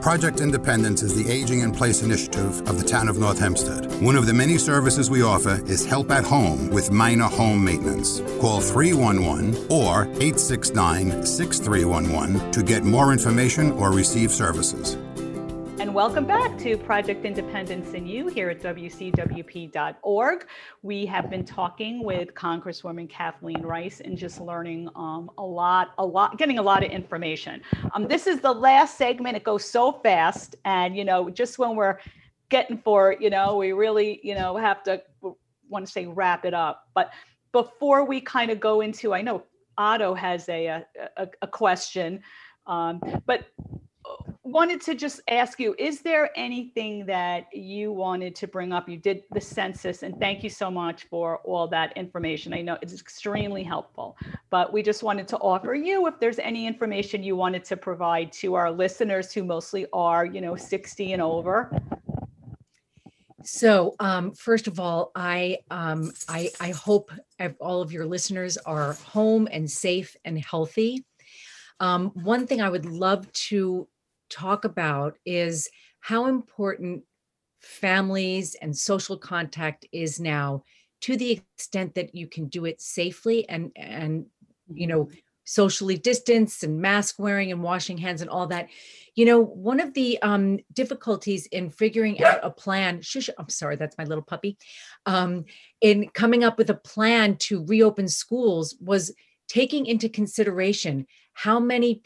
Project Independence is the Aging in Place initiative of the town of North Hempstead. One of the many services we offer is help at home with minor home maintenance. Call 311 or 869-6311 to get more information or receive services. And welcome back to Project Independence in You here at WCWP.org. We have been talking with Congresswoman Kathleen Rice and just learning getting a lot of information. This is the last segment. It goes so fast. And, just when we're getting for, we really, want to say wrap it up. But before we kind of go into, I know Otto has a question, but wanted to just ask you, is there anything that you wanted to bring up? You did the census, and thank you so much for all that information. I know it's extremely helpful, but we just wanted to offer you if there's any information you wanted to provide to our listeners who mostly are, 60 and over. So first of all, I hope all of your listeners are home and safe and healthy. One thing I would love to talk about is how important families and social contact is now, to the extent that you can do it safely and socially distanced and mask wearing and washing hands and all that. One of the difficulties in figuring out a plan, I'm sorry, that's my little puppy, in coming up with a plan to reopen schools was taking into consideration how many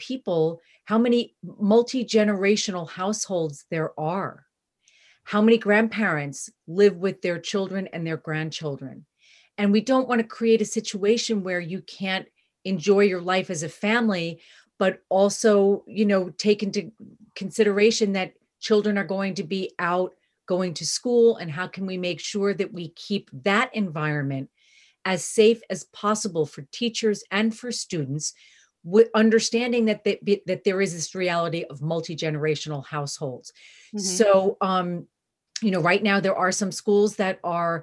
multi-generational households there are, how many grandparents live with their children and their grandchildren. And we don't want to create a situation where you can't enjoy your life as a family, but also, take into consideration that children are going to be out going to school, and how can we make sure that we keep that environment as safe as possible for teachers and for students, with understanding that there is this reality of multi-generational households. Mm-hmm. So, right now there are some schools that are,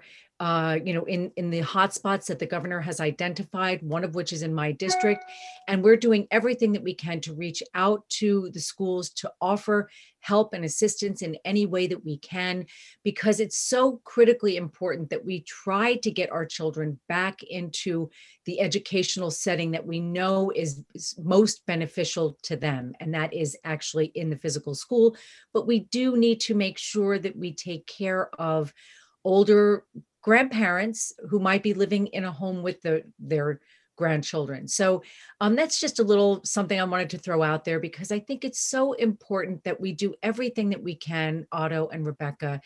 in the hotspots that the governor has identified, one of which is in my district. And we're doing everything that we can to reach out to the schools to offer help and assistance in any way that we can, because it's so critically important that we try to get our children back into the educational setting that we know is most beneficial to them. And that is actually in the physical school. But we do need to make sure that we take care of older grandparents who might be living in a home with their grandchildren. So that's just a little something I wanted to throw out there, because I think it's so important that we do everything that we can, Otto and Rebecca,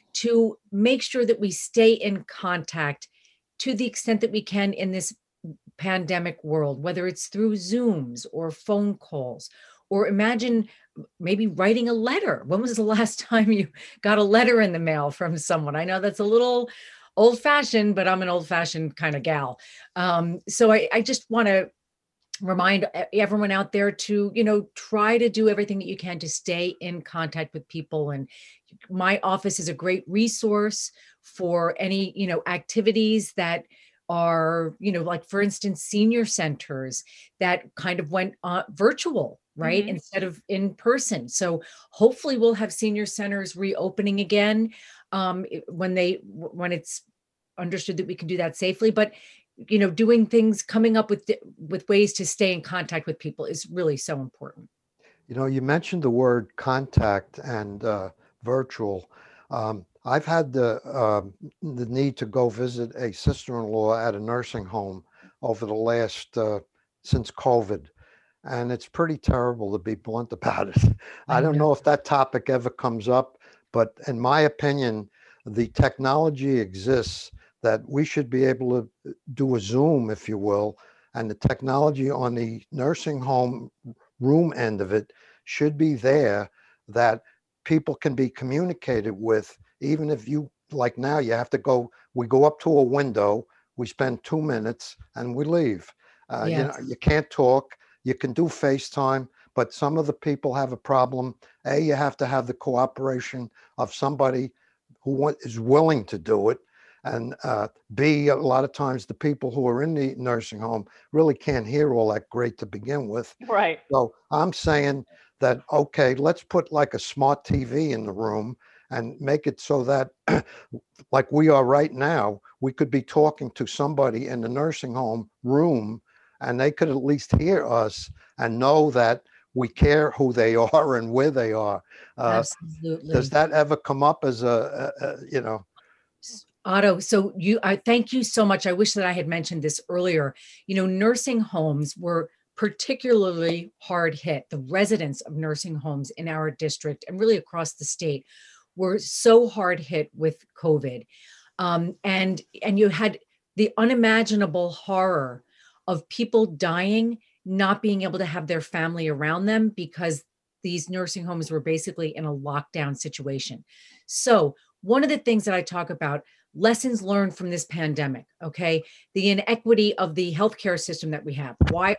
to make sure that we stay in contact to the extent that we can in this pandemic world, whether it's through Zooms or phone calls, or imagine maybe writing a letter. When was the last time you got a letter in the mail from someone? I know that's a little old-fashioned, but I'm an old-fashioned kind of gal. So I just want to remind everyone out there to, try to do everything that you can to stay in contact with people. And my office is a great resource for any, activities that are, like, for instance, senior centers that kind of went virtual, right? Mm-hmm. Instead of in person. So hopefully we'll have senior centers reopening again when it's understood that we can do that safely. But, doing things, coming up with ways to stay in contact with people is really so important. You mentioned the word contact and virtual. I've had the need to go visit a sister-in-law at a nursing home over the last, since COVID. And it's pretty terrible, to be blunt about it. I don't know if that topic ever comes up, but in my opinion, the technology exists that we should be able to do a Zoom, if you will, and the technology on the nursing home room end of it should be there that people can be communicated with, even if you, like now, we go up to a window, we spend 2 minutes and we leave. Yes. You can't talk. You can do FaceTime, but some of the people have a problem. A, you have to have the cooperation of somebody who is willing to do it. And B, a lot of times the people who are in the nursing home really can't hear all that great to begin with. Right. So I'm saying that, okay, let's put like a smart TV in the room and make it so that like we are right now, we could be talking to somebody in the nursing home room and they could at least hear us and know that we care who they are and where they are. Absolutely. Does that ever come up as Otto, so I thank you so much. I wish that I had mentioned this earlier. Nursing homes were particularly hard hit. The residents of nursing homes in our district and really across the state were so hard hit with COVID. And you had the unimaginable horror of people dying, not being able to have their family around them because these nursing homes were basically in a lockdown situation. So one of the things that I talk about, lessons learned from this pandemic, okay? The inequity of the healthcare system that we have. Why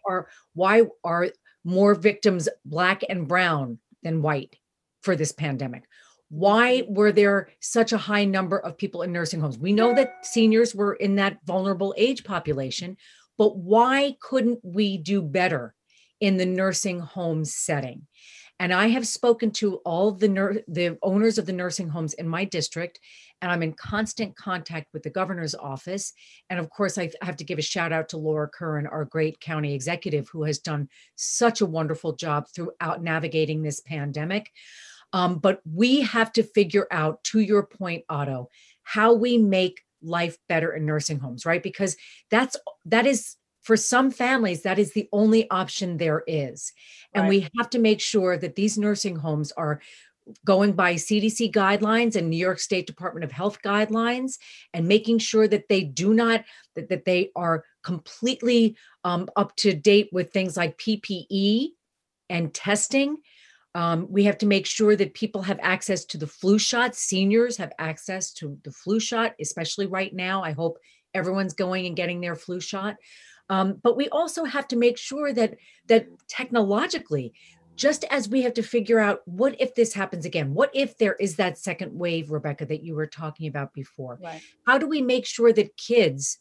are more victims Black and brown than white for this pandemic? Why were there such a high number of people in nursing homes? We know that seniors were in that vulnerable age population, but why couldn't we do better in the nursing home setting? And I have spoken to all the owners of the nursing homes in my district, and I'm in constant contact with the governor's office. And of course, I have to give a shout out to Laura Curran, our great county executive, who has done such a wonderful job throughout navigating this pandemic. But we have to figure out, to your point, Otto, how we make life better in nursing homes, right? Because that is for some families, that is the only option there is. And Right. we have to make sure that these nursing homes are going by CDC guidelines and New York State Department of Health guidelines, and making sure that they do not, that they are completely up to date with things like PPE and testing. We have to make sure that people have access to the flu shot. Seniors have access to the flu shot, especially right now. I hope everyone's going and getting their flu shot. But we also have to make sure that technologically, just as we have to figure out what if this happens again, what if there is that second wave, Rebecca, that you were talking about before? Right. How do we make sure that kids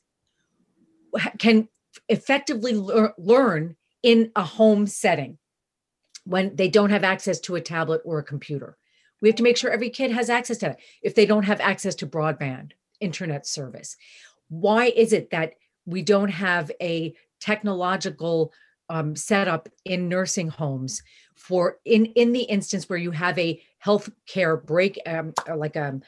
can effectively learn in a home setting when they don't have access to a tablet or a computer? We have to make sure every kid has access to that if they don't have access to broadband internet service. Why is it that we don't have a technological setup in nursing homes for in the instance where you have a healthcare break, like a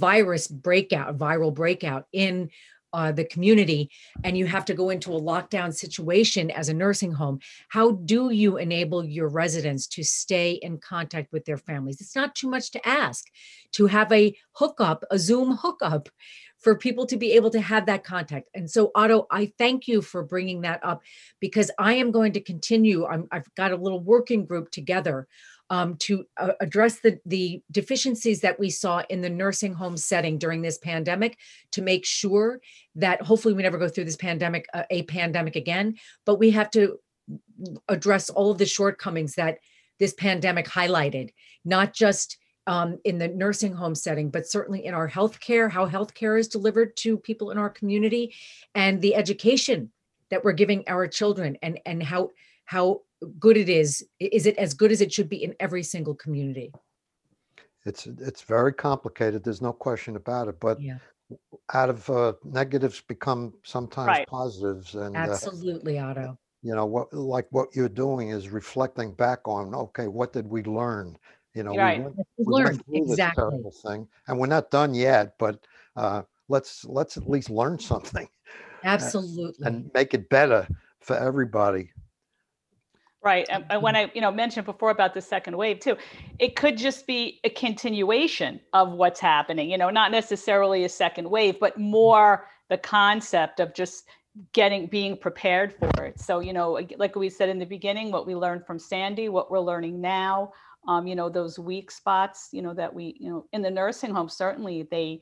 viral breakout in the community, and you have to go into a lockdown situation as a nursing home? How do you enable your residents to stay in contact with their families? It's not too much to ask to have a Zoom hookup, for people to be able to have that contact. And so, Otto, I thank you for bringing that up, because I am going to continue. I've got a little working group together to address the deficiencies that we saw in the nursing home setting during this pandemic, to make sure that hopefully we never go through this pandemic, a pandemic again, but we have to address all of the shortcomings that this pandemic highlighted, not just in the nursing home setting, but certainly in our healthcare, how healthcare is delivered to people in our community, and the education that we're giving our children, and how good it is. Is it as good as it should be in every single community? It's very complicated. There's no question about it. But out of negatives become sometimes positives, and absolutely, Otto. What you're doing is reflecting back on, okay, what did we learn? We went through this terrible thing, and we're not done yet, but let's at least learn something. Absolutely. And make it better for everybody. Right. And when I, mentioned before about the second wave too, it could just be a continuation of what's happening, not necessarily a second wave, but more the concept of just being prepared for it. So, like we said in the beginning, what we learned from Sandy, what we're learning now, those weak spots, that we, in the nursing home, certainly they,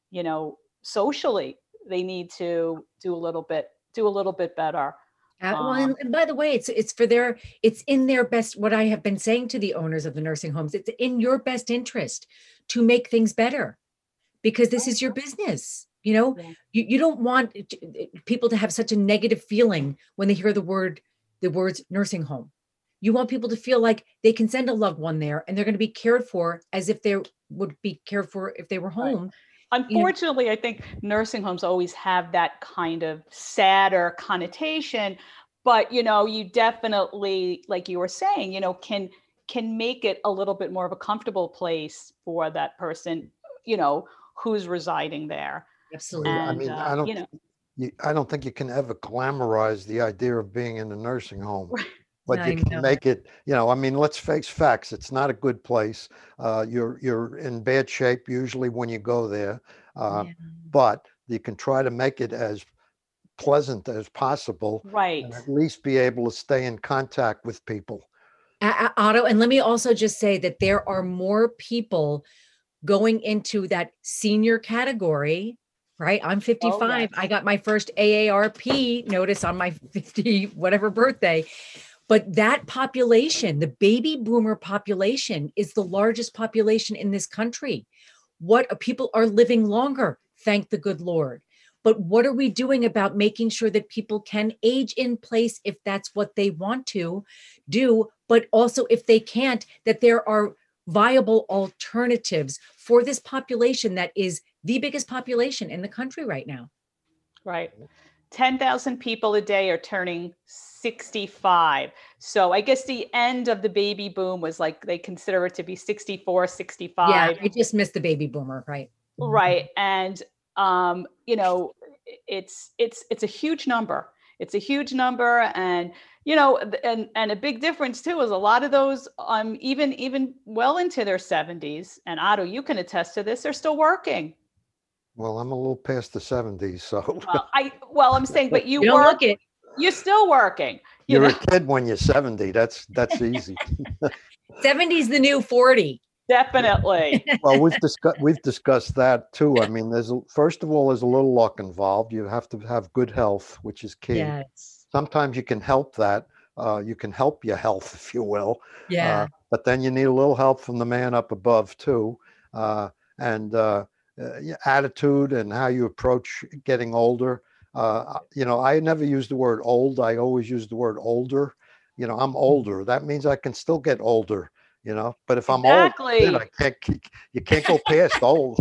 socially, they need to do a little bit better. And by the way, it's in their best, what I have been saying to the owners of the nursing homes, it's in your best interest to make things better, because this is your business. You don't want people to have such a negative feeling when they hear the words nursing home. You want people to feel like they can send a loved one there and they're going to be cared for as if they would be cared for if they were home. Unfortunately, I think nursing homes always have that kind of sadder connotation, but you definitely, like you were saying, can make it a little bit more of a comfortable place for that person, who's residing there. Absolutely. And, I don't think you can ever glamorize the idea of being in a nursing home. Right. But you can make it, let's face facts. It's not a good place. You're in bad shape usually when you go there, but you can try to make it as pleasant as possible. Right. And at least be able to stay in contact with people. Otto, and let me also just say that there are more people going into that senior category, right? I'm 55. Oh, yes. I got my first AARP notice on my 50 whatever birthday. But that population, the baby boomer population, is the largest population in this country. People are living longer, thank the good Lord. But what are we doing about making sure that people can age in place if that's what they want to do, but also if they can't, that there are viable alternatives for this population that is the biggest population in the country right now? Right. 10,000 people a day are turning 65. So I guess the end of the baby boom was like, they consider it to be 64, 65. Yeah, I just missed the baby boomer, right? Right. And, it's a huge number. It's a huge number. And, and a big difference too, is a lot of those, even well into their 70s, and Otto, you can attest to this, they're still working. Well, I'm a little past the 70s, so. I'm saying, but you don't look it. You're still working. You're a kid when you're 70. That's easy. 70 is the new 40. Definitely. Well, we've discussed that too. I mean, first of all, there's a little luck involved. You have to have good health, which is key. Yes. Sometimes you can help that. You can help your health, if you will. Yeah. But then you need a little help from the man up above too. Attitude and how you approach getting older. I never use the word old. I always use the word older. I'm older. That means I can still get older. But if I'm old, then you can't go past old.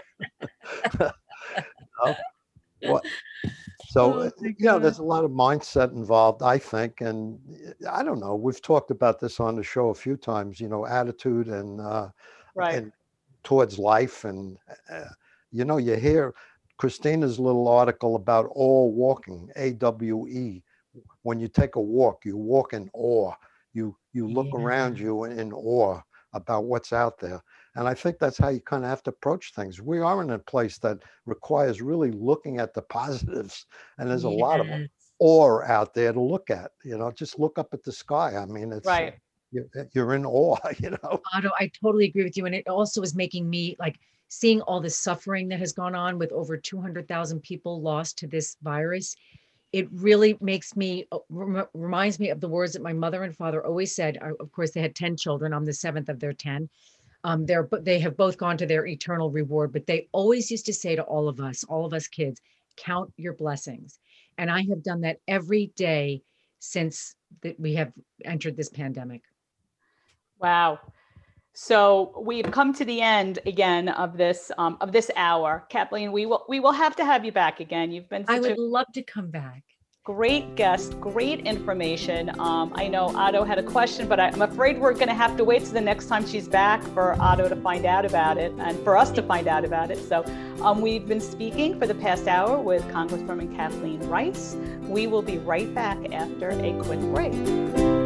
So, there's a lot of mindset involved, I think. And I don't know, we've talked about this on the show a few times, attitude and, and towards life. And, you hear Christina's little article about awe walking, AWE. When you take a walk, you walk in awe. You look around you in awe about what's out there. And I think that's how you kind of have to approach things. We are in a place that requires really looking at the positives. And there's a lot of awe out there to look at, just look up at the sky. I mean, it's right. You're in awe, Otto, I totally agree with you. And it also is making me seeing all the suffering that has gone on with over 200,000 people lost to this virus. It really makes me, reminds me of the words that my mother and father always said. Of course, they had 10 children. I'm the 7th of their 10. They have both gone to their eternal reward, but they always used to say to all of us kids, count your blessings. And I have done that every day since we have entered this pandemic. Wow. So we've come to the end again of this hour. Kathleen, we will have to have you back again. You've been I would love to come back. Great guest, great information. I know Otto had a question, but I'm afraid we're going to have to wait till the next time she's back for Otto to find out about it and for us to find out about it. So we've been speaking for the past hour with Congresswoman Kathleen Rice. We will be right back after a quick break.